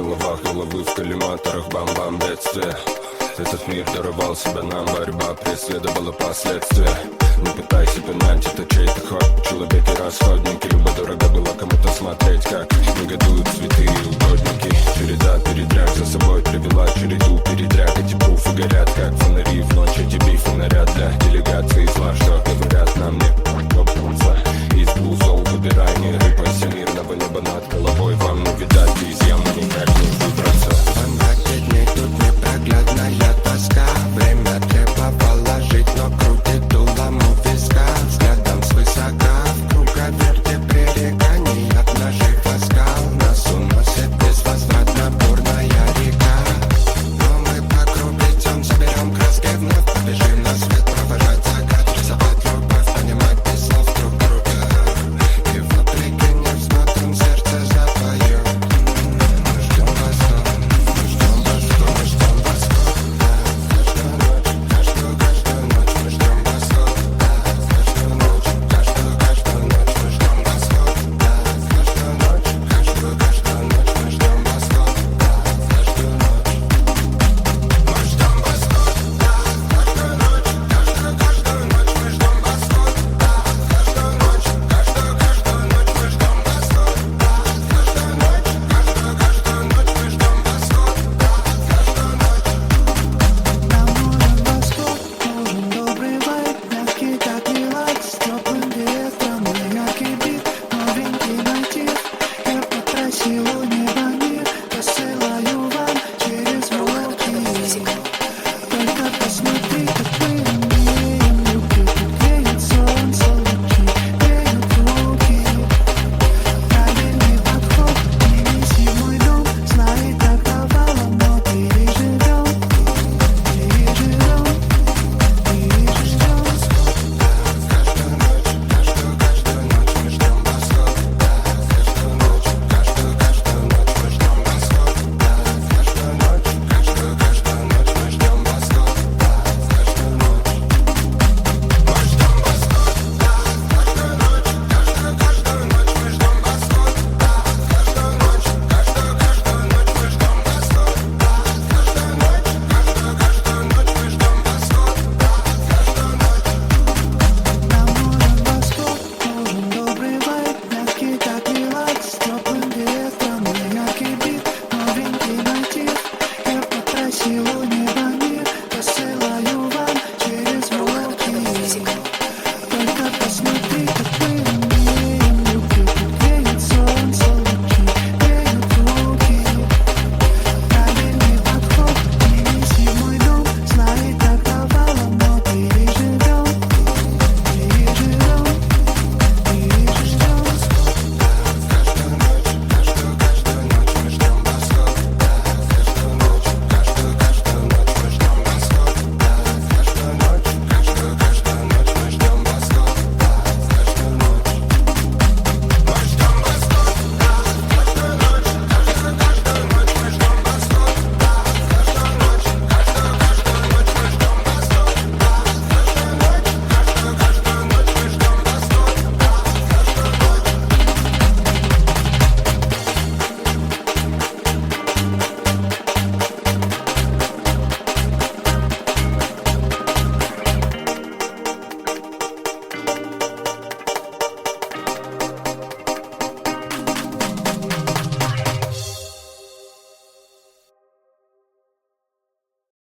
головах, головы в коллиматорах, бам-бам, бедствие. Этот мир даровал себя нам, борьба преследовала последствия. Не пытайся пинать, это чей-то ход. Человеки-расходники, любо дорого было кому-то смотреть, как негодуют цветы и угодники. Череда передряг за собой привела череду передряг. Эти пруфы горят, как фонари в ночь. Эти бифы наряд для делегации зла, что говорят нам не попутся. Избу зол выбирай, не рыпайся, мирного неба над